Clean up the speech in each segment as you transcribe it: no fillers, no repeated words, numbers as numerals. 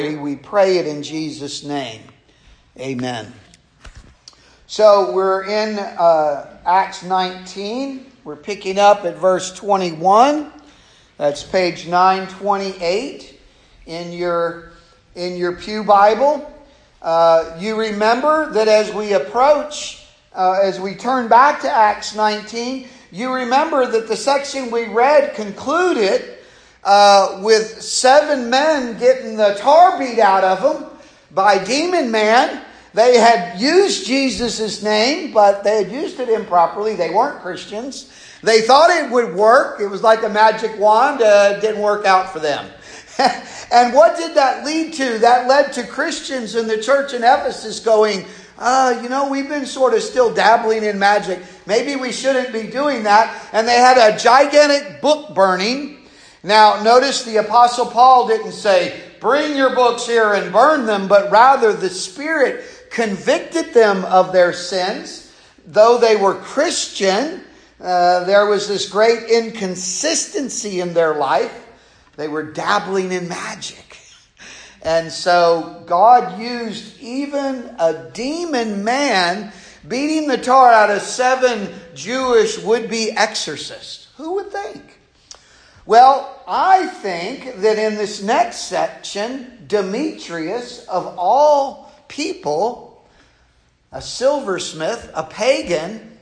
We pray it in Jesus' name. Amen. So we're in Acts 19. We're picking up at verse 21. That's page 928 in your pew Bible. You remember that as we approach, as we turn back to Acts 19, you remember that the section we read concluded with 7 men getting the tar beat out of them by demon man. They had used Jesus' name, but they had used it improperly. They weren't Christians. They thought it would work. It was like a magic wand. It didn't work out for them. And what did that lead to? That led to Christians in the church in Ephesus going, we've been sort of still dabbling in magic. Maybe we shouldn't be doing that. And they had a gigantic book burning. Now, notice the Apostle Paul didn't say, bring your books here and burn them, but rather the Spirit convicted them of their sins. Though they were Christian, there was this great inconsistency in their life. They were dabbling in magic. And so God used even a demon man beating the tar out of 7 Jewish would-be exorcists. Who would think? Well, I think that in this next section, Demetrius, of all people, a silversmith, a pagan,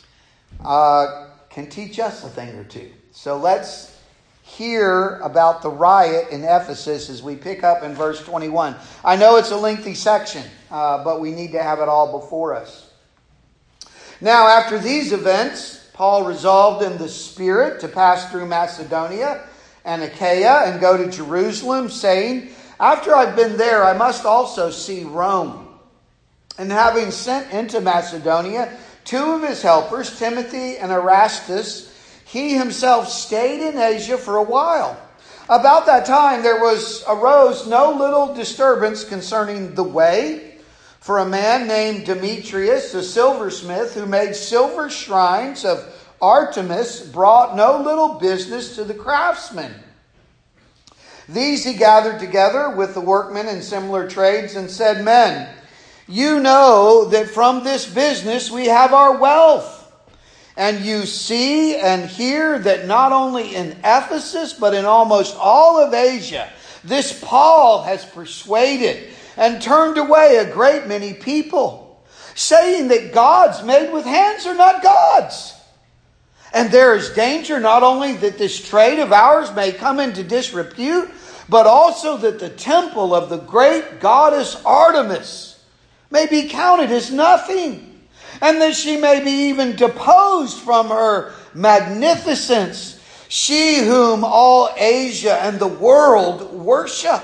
can teach us a thing or two. So let's hear about the riot in Ephesus as we pick up in verse 21. I know it's a lengthy section, but we need to have it all before us. Now, after these events, Paul resolved in the Spirit to pass through Macedonia and Achaia and go to Jerusalem, saying, after I've been there, I must also see Rome. And having sent into Macedonia 2 of his helpers, Timothy and Erastus, he himself stayed in Asia for a while. About that time there arose no little disturbance concerning the way. For a man named Demetrius, a silversmith, who made silver shrines of Artemis, brought no little business to the craftsmen. These he gathered together with the workmen in similar trades and said, men, you know that from this business we have our wealth. And you see and hear that not only in Ephesus, but in almost all of Asia, this Paul has persuaded and turned away a great many people, saying that gods made with hands are not gods. And there is danger not only that this trade of ours may come into disrepute, but also that the temple of the great goddess Artemis may be counted as nothing, and that she may be even deposed from her magnificence, she whom all Asia and the world worship.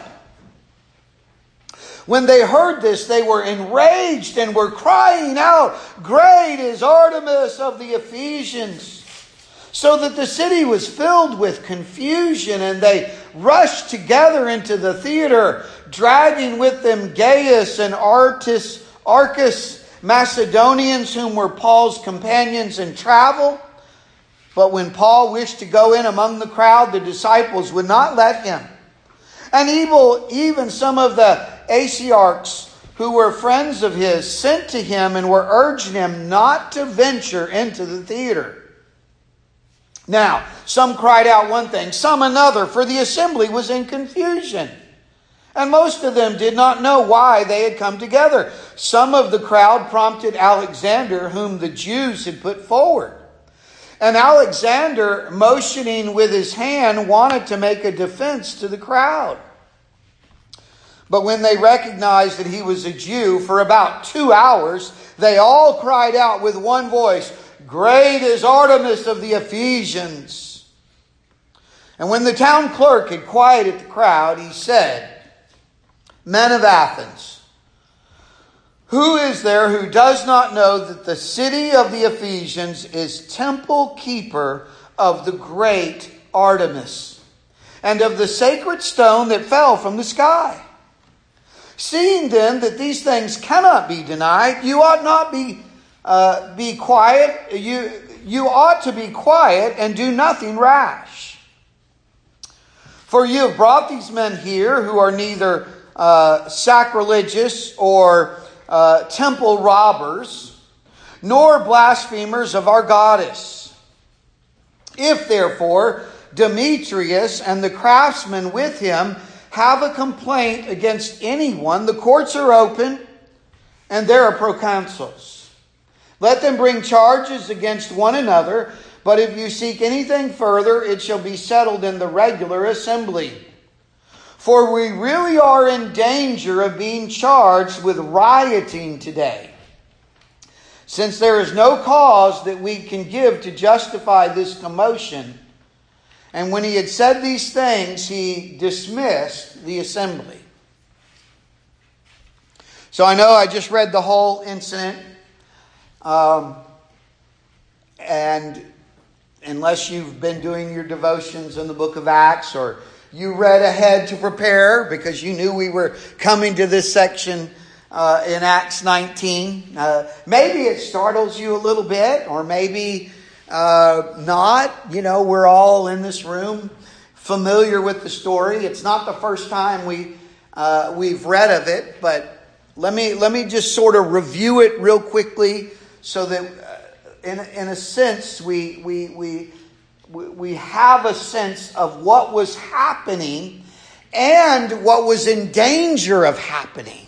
When they heard this, they were enraged and were crying out, great is Artemis of the Ephesians. So that the city was filled with confusion, and they rushed together into the theater, dragging with them Gaius and Archus, Macedonians, whom were Paul's companions in travel. But when Paul wished to go in among the crowd, the disciples would not let him. And even some of the Asiarchs, who were friends of his, sent to him and were urging him not to venture into the theater. Now, some cried out one thing, some another, for the assembly was in confusion. And most of them did not know why they had come together. Some of the crowd prompted Alexander, whom the Jews had put forward. And Alexander, motioning with his hand, wanted to make a defense to the crowd. But when they recognized that he was a Jew, for about 2 hours, they all cried out with one voice, great is Artemis of the Ephesians. And when the town clerk had quieted the crowd, he said, men of Athens, who is there who does not know that the city of the Ephesians is temple keeper of the great Artemis, and of the sacred stone that fell from the sky? Seeing then that these things cannot be denied, you ought not be quiet. You ought to be quiet and do nothing rash. For you have brought these men here who are neither sacrilegious or temple robbers, nor blasphemers of our goddess. If therefore Demetrius and the craftsmen with him have a complaint against anyone, the courts are open and there are proconsuls. Let them bring charges against one another, but if you seek anything further, it shall be settled in the regular assembly. For we really are in danger of being charged with rioting today, since there is no cause that we can give to justify this commotion. And when he had said these things, he dismissed the assembly. So I know I just read the whole incident. And unless you've been doing your devotions in the book of Acts, or you read ahead to prepare because you knew we were coming to this section in Acts 19, maybe it startles you a little bit, or maybe not. You know, we're all in this room familiar with the story. It's not the first time we've read of it, but let me just sort of review it real quickly, so that in a sense we have a sense of what was happening and what was in danger of happening.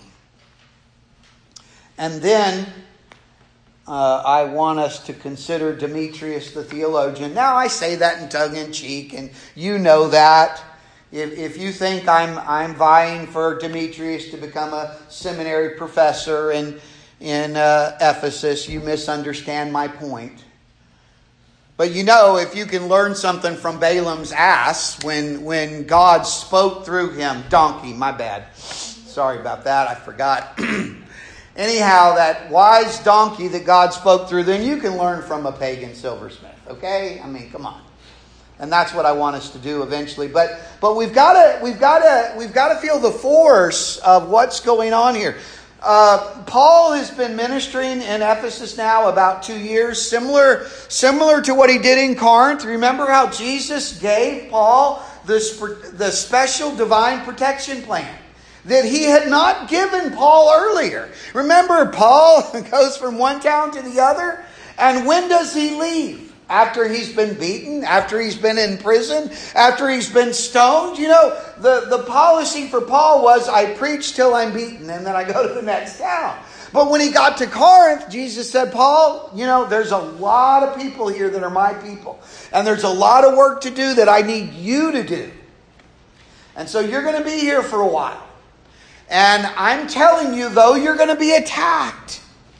And then I want us to consider Demetrius the theologian. Now I say that in tongue-in-cheek, and you know that. If you think I'm vying for Demetrius to become a seminary professor in Ephesus, you misunderstand my point. But you know, if you can learn something from Balaam's ass when God spoke through him, donkey, my bad. Sorry about that, I forgot. Anyhow, that wise donkey that God spoke through, then you can learn from a pagan silversmith. Okay? I mean, come on. And that's what I want us to do eventually. But we've got to feel the force of what's going on here. Paul has been ministering in Ephesus now about 2 years, similar to what he did in Corinth. Remember how Jesus gave Paul the special divine protection plan that he had not given Paul earlier. Remember, Paul goes from one town to the other, and when does he leave? After he's been beaten, after he's been in prison, after he's been stoned. You know, the policy for Paul was, I preach till I'm beaten, and then I go to the next town. But when he got to Corinth, Jesus said, Paul, you know, there's a lot of people here that are my people, and there's a lot of work to do that I need you to do. And so you're going to be here for a while. And I'm telling you, though you're going to be attacked,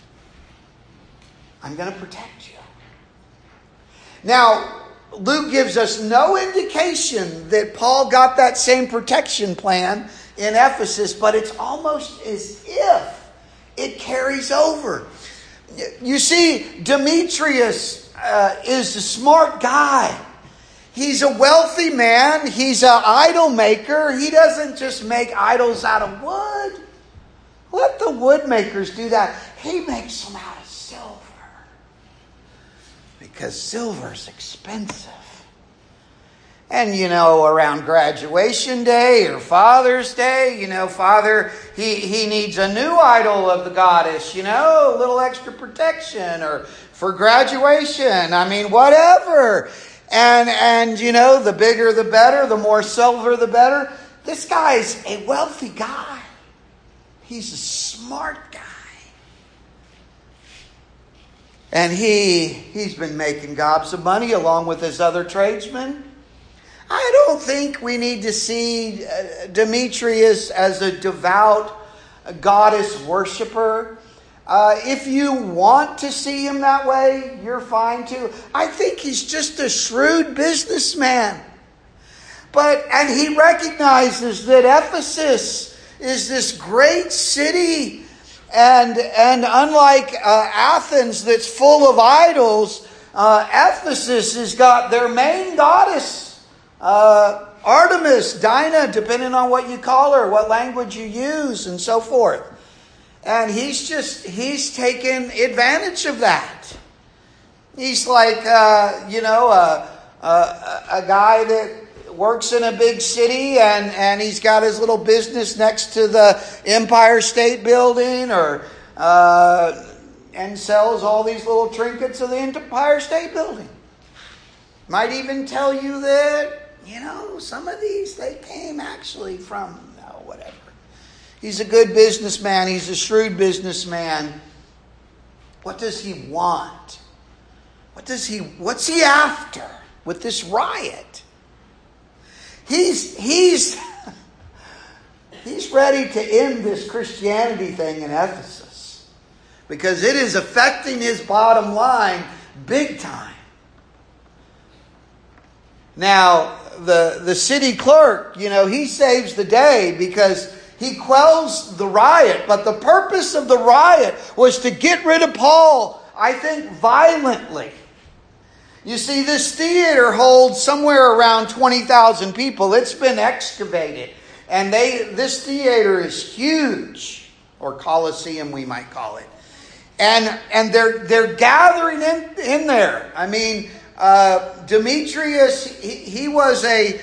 I'm going to protect you. Now, Luke gives us no indication that Paul got that same protection plan in Ephesus, but it's almost as if it carries over. You see, Demetrius is a smart guy. He's a wealthy man. He's an idol maker. He doesn't just make idols out of wood. Let the wood makers do that. He makes them out of silver. Because silver's expensive. And you know, around graduation day or Father's Day, you know, Father, he needs a new idol of the goddess, you know, a little extra protection, or for graduation. I mean, whatever. And you know, the bigger the better, the more silver the better. This guy's a wealthy guy. He's a smart guy. And he's been making gobs of money along with his other tradesmen. I don't think we need to see Demetrius as a devout goddess worshiper. If you want to see him that way, you're fine too. I think he's just a shrewd businessman. And he recognizes that Ephesus is this great city, and unlike Athens that's full of idols, Ephesus has got their main goddess, Artemis, Dinah, depending on what you call her, what language you use, and so forth. And he's taken advantage of that. He's like, a guy that works in a big city and he's got his little business next to the Empire State Building and sells all these little trinkets of the Empire State Building. Might even tell you that, some of these, they came actually from, whatever. He's a good businessman. He's a shrewd businessman. What does he want? What's he after with this riot? He's ready to end this Christianity thing in Ephesus because it is affecting his bottom line big time. Now, the city clerk, he saves the day because he quells the riot. But the purpose of the riot was to get rid of Paul, I think, violently. You see, this theater holds somewhere around 20,000 people. It's been excavated. And this theater is huge, or Colosseum we might call it. And they're gathering in there. I mean, Demetrius, he was a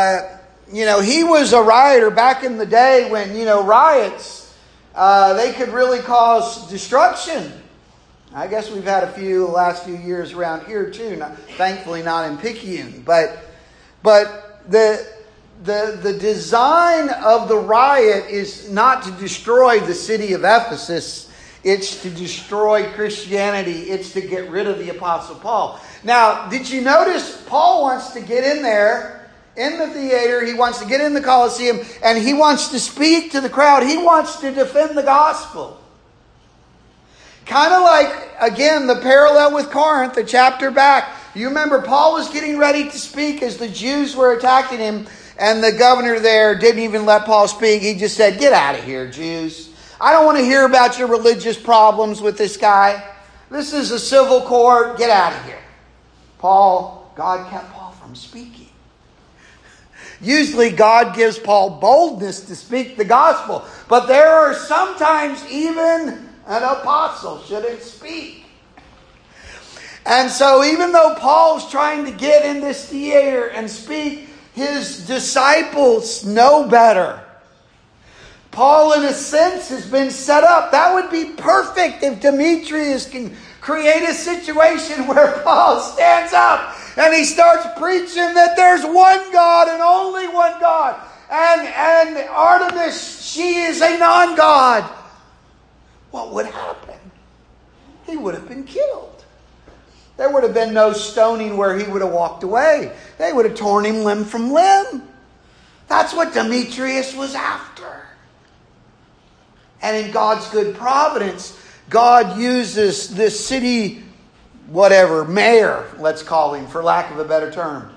rioter back in the day when, riots, they could really cause destruction. I guess we've had a few the last few years around here too. Thankfully not in Picayune. But the design of the riot is not to destroy the city of Ephesus. It's to destroy Christianity. It's to get rid of the Apostle Paul. Now, did you notice Paul wants to get in there in the theater? He wants to get in the Colosseum and he wants to speak to the crowd. He wants to defend the gospel. Kind of like, again, the parallel with Corinth, the chapter back. You remember Paul was getting ready to speak as the Jews were attacking him. And the governor there didn't even let Paul speak. He just said, "Get out of here, Jews. I don't want to hear about your religious problems with this guy. This is a civil court. Get out of here." God kept Paul from speaking. Usually God gives Paul boldness to speak the gospel. But there are sometimes even an apostle shouldn't speak. And so even though Paul's trying to get in this theater and speak, his disciples know better. Paul, in a sense, has been set up. That would be perfect if Demetrius can create a situation where Paul stands up and he starts preaching that there's one God and only one God. And Artemis, she is a non-God. What would happen? He would have been killed. There would have been no stoning where he would have walked away. They would have torn him limb from limb. That's what Demetrius was after. And in God's good providence, God uses this city, mayor, let's call him, for lack of a better term.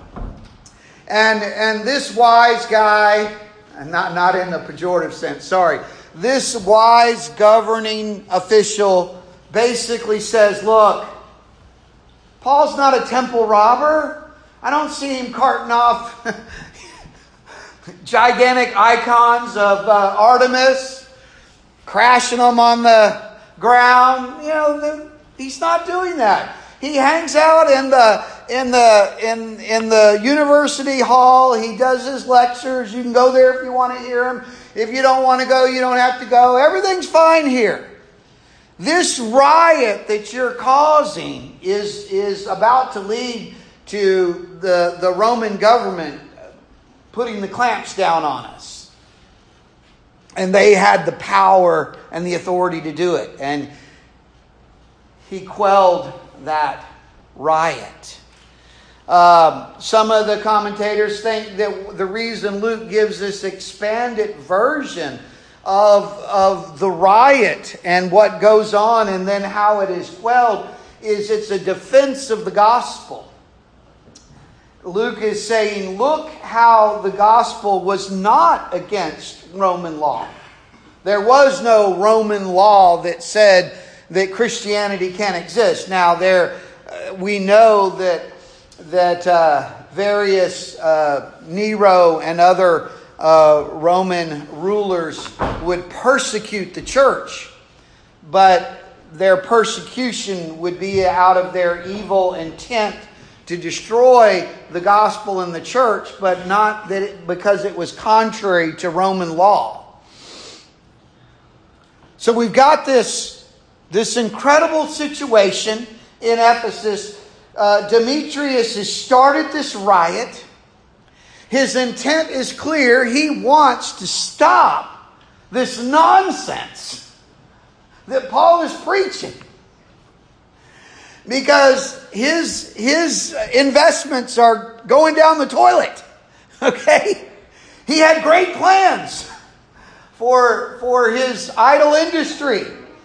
And this wise guy, not in the pejorative sense, sorry. This wise governing official basically says, look, Paul's not a temple robber. I don't see him carting off gigantic icons of Artemis, crashing them on the ground. He's not doing that. He hangs out in the university hall. He does his lectures. You can go there if you want to hear him. If you don't want to go, you don't have to go. Everything's fine here. This riot that you're causing is about to lead to the Roman government putting the clamps down on us. And they had the power and the authority to do it. And he quelled that riot. Some of the commentators think that the reason Luke gives this expanded version of the riot and what goes on and then how it is quelled is it's a defense of the gospel. Luke is saying, look how the gospel was not against Roman law. There was no Roman law that said that Christianity can't exist. Now, we know that various Nero and other Roman rulers would persecute the church, but their persecution would be out of their evil intent to destroy the gospel in the church, but not that because it was contrary to Roman law. So we've got this incredible situation in Ephesus. Demetrius has started this riot. His intent is clear. He wants to stop this nonsense that Paul is preaching, because his investments are going down the toilet. Okay? He had great plans for his idol industry,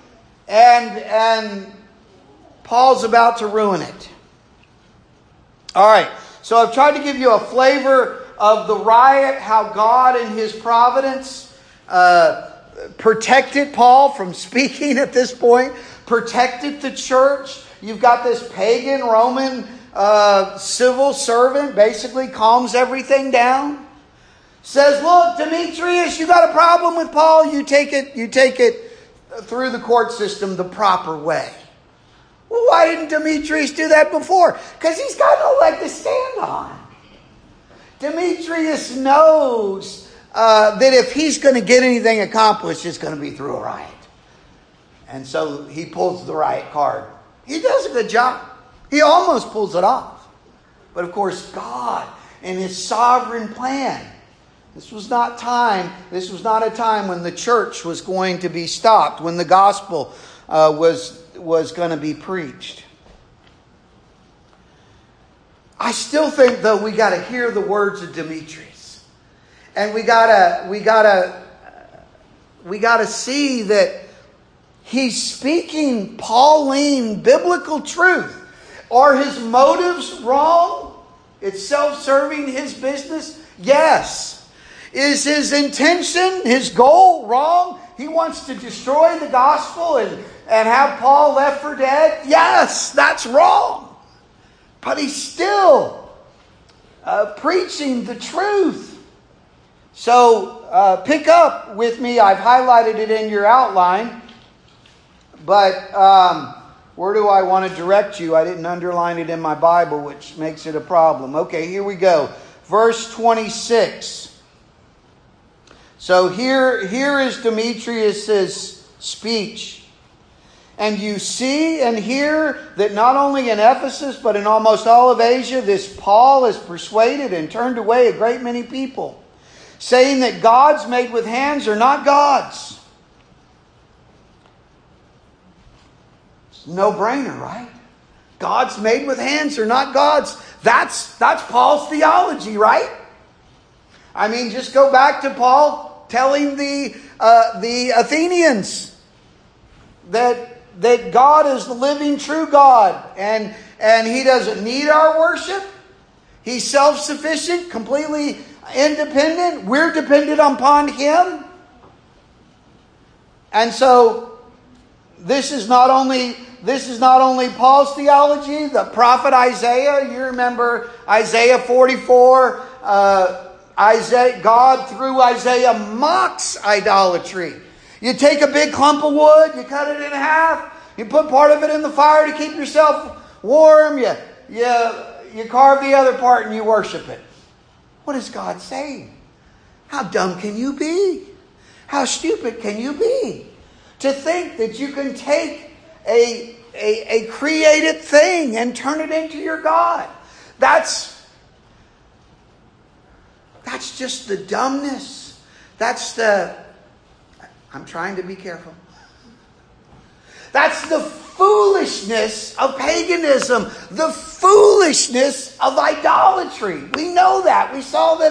and Paul's about to ruin it. All right, so I've tried to give you a flavor of the riot, how God in His providence protected Paul from speaking at this point, protected the church. You've got this pagan Roman civil servant, basically calms everything down. Says, look, Demetrius, you got a problem with Paul, you take it through the court system the proper way. Well, why didn't Demetrius do that before? Because he's got no leg to stand on. Demetrius knows that if he's going to get anything accomplished, it's going to be through a riot. And so he pulls the riot card. He does a good job. He almost pulls it off. But of course, God and His sovereign plan. This was not a time when the church was going to be stopped, when the gospel was going to be preached. I still think, though, we got to hear the words of Demetrius, and we gotta see that he's speaking Pauline biblical truth. Are his motives wrong? It's self-serving, his business? Yes. Is his intention, his goal wrong? He wants to destroy the gospel and have Paul left for dead? Yes, that's wrong. But he's still preaching the truth. So pick up with me. I've highlighted it in your outline. But where do I want to direct you? I didn't underline it in my Bible, which makes it a problem. Okay, here we go. Verse 26. So here is Demetrius' speech. And you see and hear that not only in Ephesus, but in almost all of Asia, this Paul has persuaded and turned away a great many people, saying that gods made with hands are not gods. It's a no-brainer, right? Gods made with hands are not gods. That's Paul's theology, right? I mean, just go back to Paul telling the Athenians that God is the living, true God, and He doesn't need our worship. He's self-sufficient, completely independent. We're dependent upon Him. And so this is not only Paul's theology. The prophet Isaiah, you remember Isaiah 44. God through Isaiah mocks idolatry. You take a big clump of wood, you cut it in half, you put part of it in the fire to keep yourself warm, you carve the other part and you worship it. What is God saying? How dumb can you be? How stupid can you be? To think that you can take a created thing and turn it into your God. That's just the dumbness. I'm trying to be careful. That's the foolishness of paganism. The foolishness of idolatry. We know that. We saw that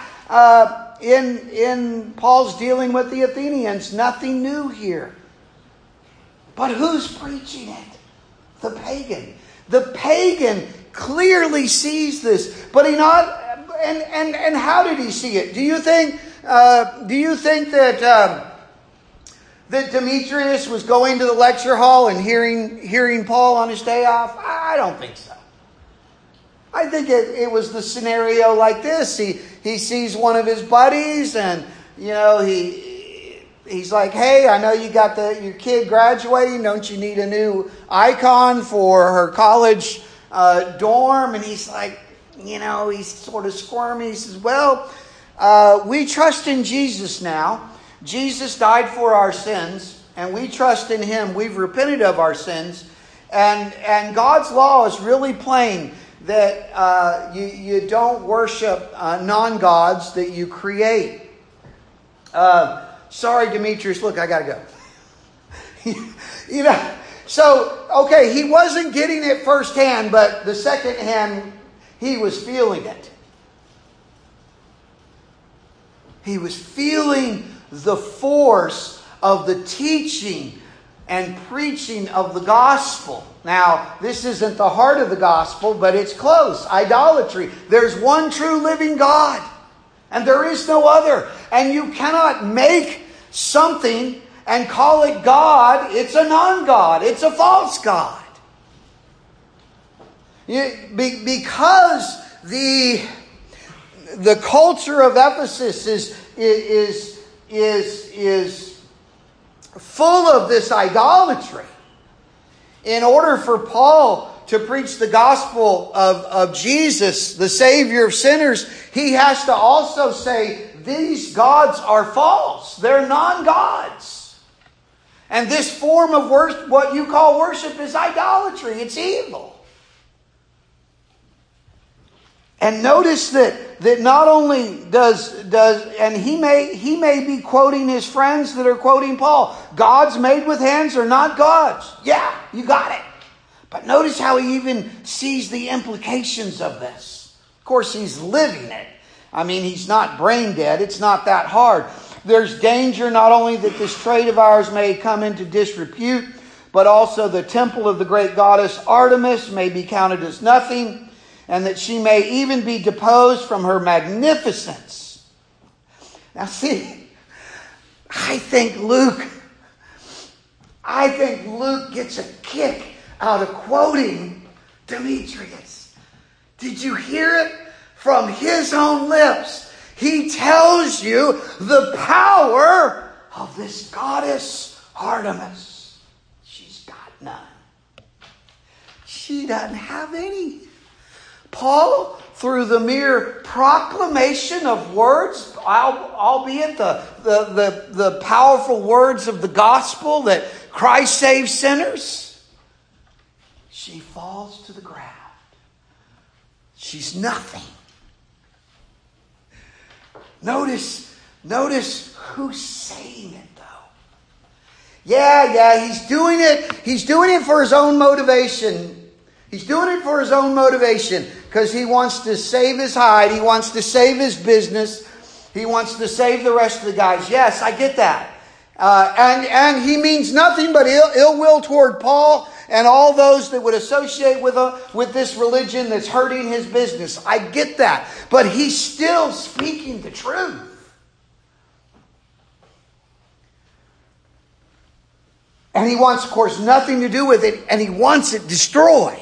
in Paul's dealing with the Athenians. Nothing new here. But who's preaching it? The pagan. The pagan clearly sees this. But he not... And how did he see it? Do you think that Demetrius was going to the lecture hall and hearing Paul on his day off? I don't think so. I think it was the scenario like this. He sees one of his buddies, and he's like, "Hey, I know you got your kid graduating. Don't you need a new icon for her college dorm, and he's like, he's sort of squirmy. He says, well, we trust in Jesus now. Jesus died for our sins, and we trust in Him. We've repented of our sins. And God's law is really plain that you don't worship non-gods that you create. Sorry, Demetrius. Look, I got to go. So, okay, he wasn't getting it firsthand, but the second hand, he was feeling it. He was feeling the force of the teaching and preaching of the gospel. Now, this isn't the heart of the gospel, but it's close. Idolatry. There's one true living God, and there is no other. And you cannot make something and call it God. It's a non-God. It's a false God. Because the culture of Ephesus is full of this idolatry. In order for Paul to preach the gospel of Jesus, the Savior of sinners, he has to also say, these gods are false. They're non-gods. And this form of worship, what you call worship, is idolatry. It's evil. And notice that not only does and he may be quoting his friends that are quoting Paul. Gods made with hands are not gods. Yeah, you got it. But notice how he even sees the implications of this. Of course, he's living it. I mean, he's not brain dead. It's not that hard. There's danger not only that this trade of ours may come into disrepute, but also the temple of the great goddess Artemis may be counted as nothing, and that she may even be deposed from her magnificence. Now see, I think Luke gets a kick out of quoting Demetrius. Did you hear it? From his own lips, he tells you the power of this goddess Artemis. She's got none. She doesn't have any. Paul, through the mere proclamation of words, albeit the powerful words of the gospel that Christ saves sinners, she falls to the ground. She's nothing. Notice who's saying it, though. Yeah, he's doing it. He's doing it for his own motivation. He's doing it for his own motivation because he wants to save his hide. He wants to save his business. He wants to save the rest of the guys. Yes, I get that. And he means nothing but ill will toward Paul and all those that would associate with this religion that's hurting his business. I get that. But he's still speaking the truth. And he wants, of course, nothing to do with it, and he wants it destroyed.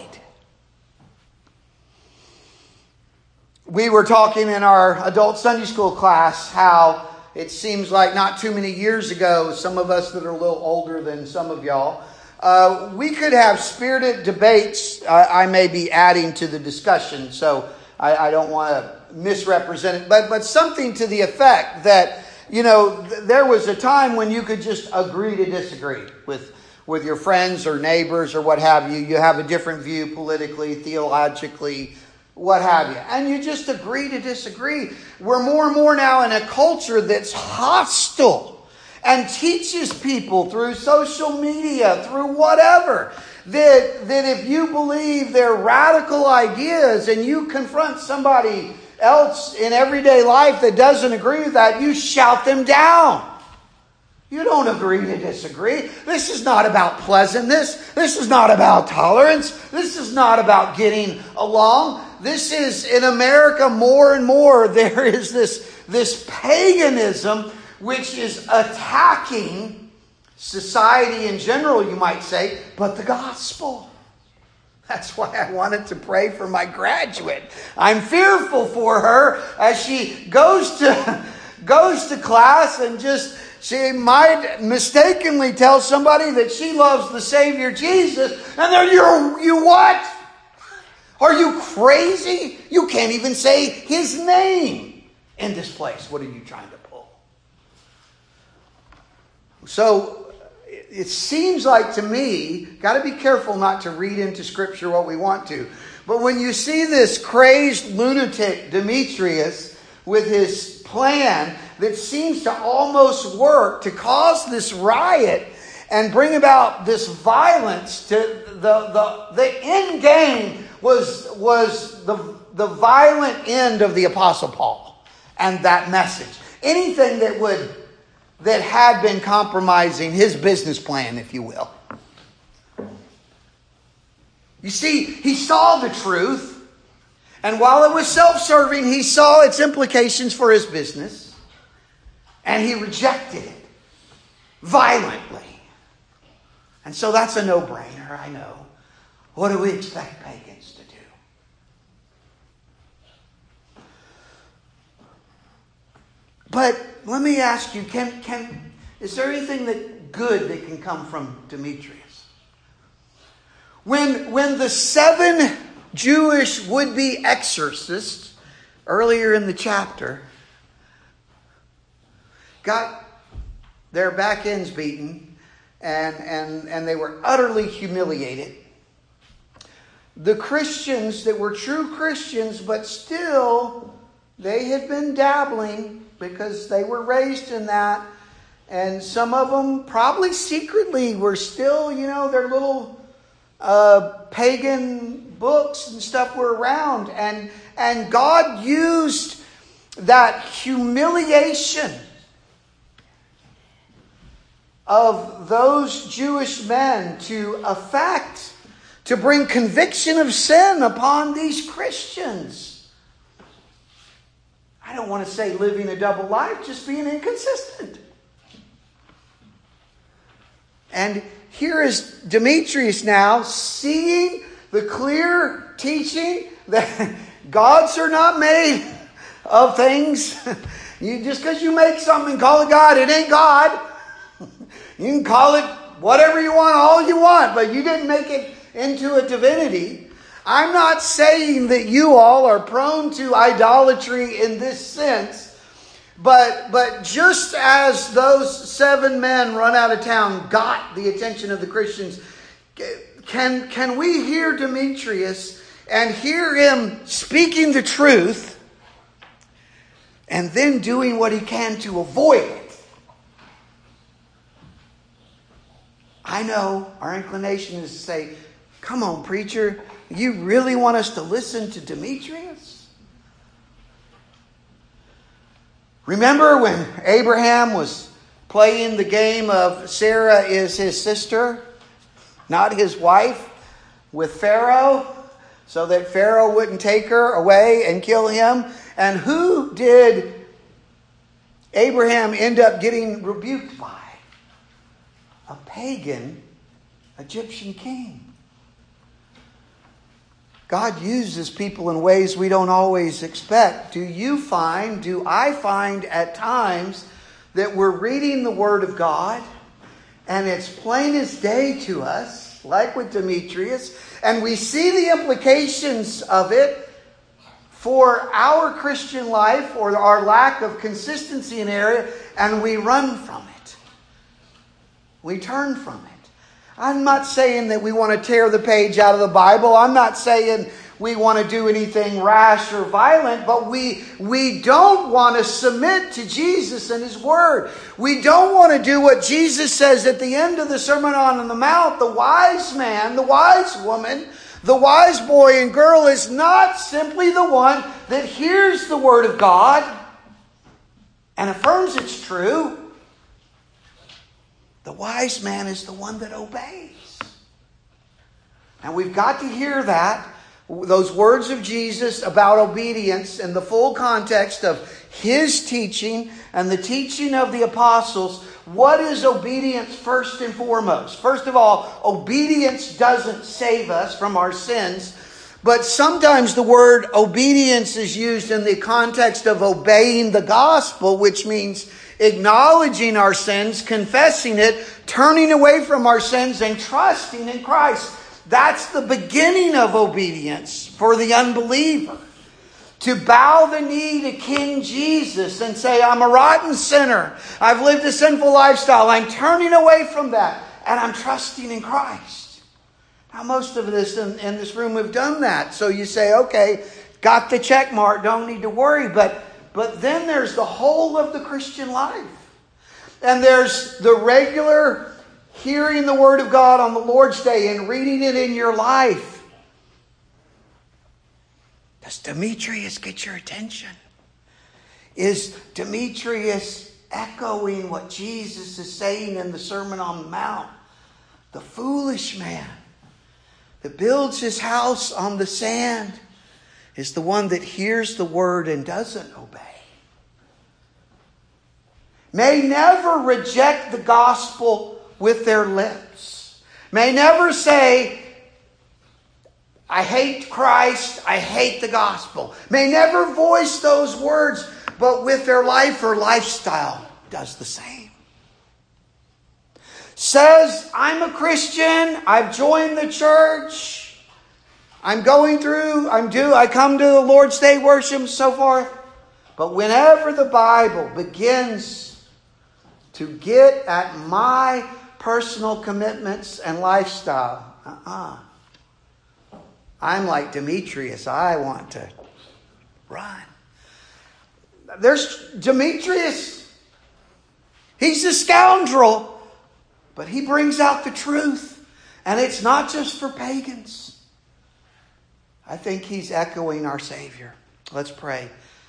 We were talking in our adult Sunday school class how it seems like not too many years ago, some of us that are a little older than some of y'all, we could have spirited debates. I may be adding to the discussion, so I don't want to misrepresent it, but something to the effect that, there was a time when you could just agree to disagree with your friends or neighbors or what have you. You have a different view politically, theologically, what have you. And you just agree to disagree. We're more and more now in a culture that's hostile and teaches people through social media, through whatever, that if you believe their radical ideas and you confront somebody else in everyday life that doesn't agree with that, you shout them down. You don't agree to disagree. This is not about pleasantness. This is not about tolerance. This is not about getting along. This is, in America, more and more, there is this paganism which is attacking society in general, you might say, but the gospel. That's why I wanted to pray for my graduate. I'm fearful for her as she goes to class and she might mistakenly tell somebody that she loves the Savior Jesus, and then you what? Are you crazy? You can't even say his name in this place. What are you trying to pull? So it seems like to me, got to be careful not to read into Scripture what we want to. But when you see this crazed lunatic Demetrius with his plan that seems to almost work to cause this riot and bring about this violence, to the end game was the violent end of the Apostle Paul and that message. Anything that had been compromising his business plan, if you will. You see, he saw the truth, and while it was self-serving, he saw its implications for his business, and he rejected it violently. And so that's a no-brainer, I know. What do we expect pagans to do? But let me ask you, is there anything good that can come from Demetrius? When the 7 Jewish would-be exorcists earlier in the chapter got their back ends beaten and they were utterly humiliated, the Christians that were true Christians, but still they had been dabbling because they were raised in that, and some of them probably secretly were still, their little pagan books and stuff were around, and God used that humiliation of those Jewish men to bring conviction of sin upon these Christians. I don't want to say living a double life, just being inconsistent. And here is Demetrius now seeing the clear teaching that gods are not made of things. Just because you make something and call it God, it ain't God. You can call it whatever you want, all you want, but you didn't make it into a divinity. I'm not saying that you all are prone to idolatry in this sense, but just as those 7 men run out of town got the attention of the Christians, can we hear Demetrius and hear him speaking the truth and then doing what he can to avoid it? I know our inclination is to say, come on, preacher, you really want us to listen to Demetrius? Remember when Abraham was playing the game of Sarah is his sister, not his wife, with Pharaoh, so that Pharaoh wouldn't take her away and kill him? And who did Abraham end up getting rebuked by? A pagan Egyptian king. God uses people in ways we don't always expect. Do I find at times that we're reading the Word of God and it's plain as day to us, like with Demetrius, and we see the implications of it for our Christian life or our lack of consistency in area, and we run from it. We turn from it. I'm not saying that we want to tear the page out of the Bible. I'm not saying we want to do anything rash or violent, but we don't want to submit to Jesus and His Word. We don't want to do what Jesus says at the end of the Sermon on the Mount. The wise man, the wise woman, the wise boy and girl is not simply the one that hears the Word of God and affirms it's true. The wise man is the one that obeys. And we've got to hear those words of Jesus about obedience in the full context of His teaching and the teaching of the apostles. What is obedience first and foremost? First of all, obedience doesn't save us from our sins. But sometimes the word obedience is used in the context of obeying the gospel, which means acknowledging our sins, confessing it, turning away from our sins, and trusting in Christ. That's the beginning of obedience for the unbeliever. To bow the knee to King Jesus and say, I'm a rotten sinner. I've lived a sinful lifestyle. I'm turning away from that. And I'm trusting in Christ. Now, most of us in this room have done that. So you say, okay, got the check mark, don't need to worry. But then there's the whole of the Christian life. And there's the regular hearing the Word of God on the Lord's Day and reading it in your life. Does Demetrius get your attention? Is Demetrius echoing what Jesus is saying in the Sermon on the Mount? The foolish man that builds his house on the sand is the one that hears the word and doesn't obey. May never reject the gospel with their lips. May never say, I hate Christ, I hate the gospel. May never voice those words, but with their life or lifestyle does the same. Says, I'm a Christian, I've joined the church, I come to the Lord's Day worship and so forth. But whenever the Bible begins to get at my personal commitments and lifestyle, I'm like Demetrius. I want to run. There's Demetrius. He's a scoundrel, but he brings out the truth. And it's not just for pagans. I think he's echoing our Savior. Let's pray.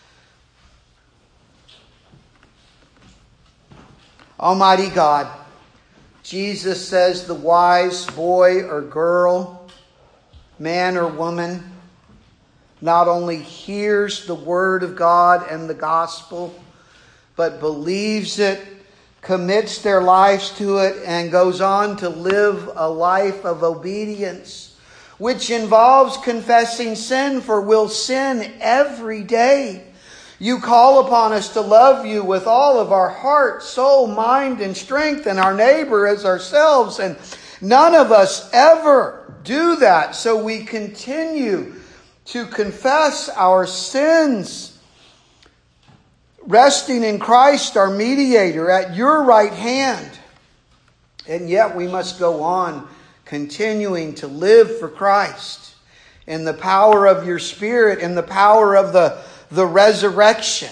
Almighty God, Jesus says the wise boy or girl, man or woman, not only hears the word of God and the gospel, but believes it, commits their lives to it, and goes on to live a life of obedience, which involves confessing sin, for we'll sin every day. You call upon us to love you with all of our heart, soul, mind, and strength, and our neighbor as ourselves, and none of us ever do that. So we continue to confess our sins, resting in Christ, our mediator, at your right hand. And yet we must go on continuing to live for Christ in the power of your Spirit, in the power of the resurrection.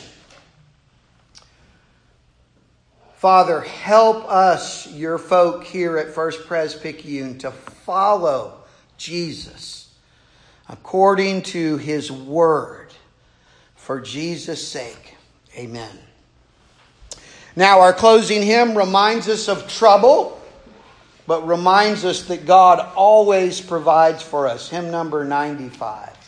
Father, help us, your folk here at First Presbyterian, to follow Jesus according to his word. For Jesus' sake, amen. Now, our closing hymn reminds us of trouble, but reminds us that God always provides for us. Hymn number 95.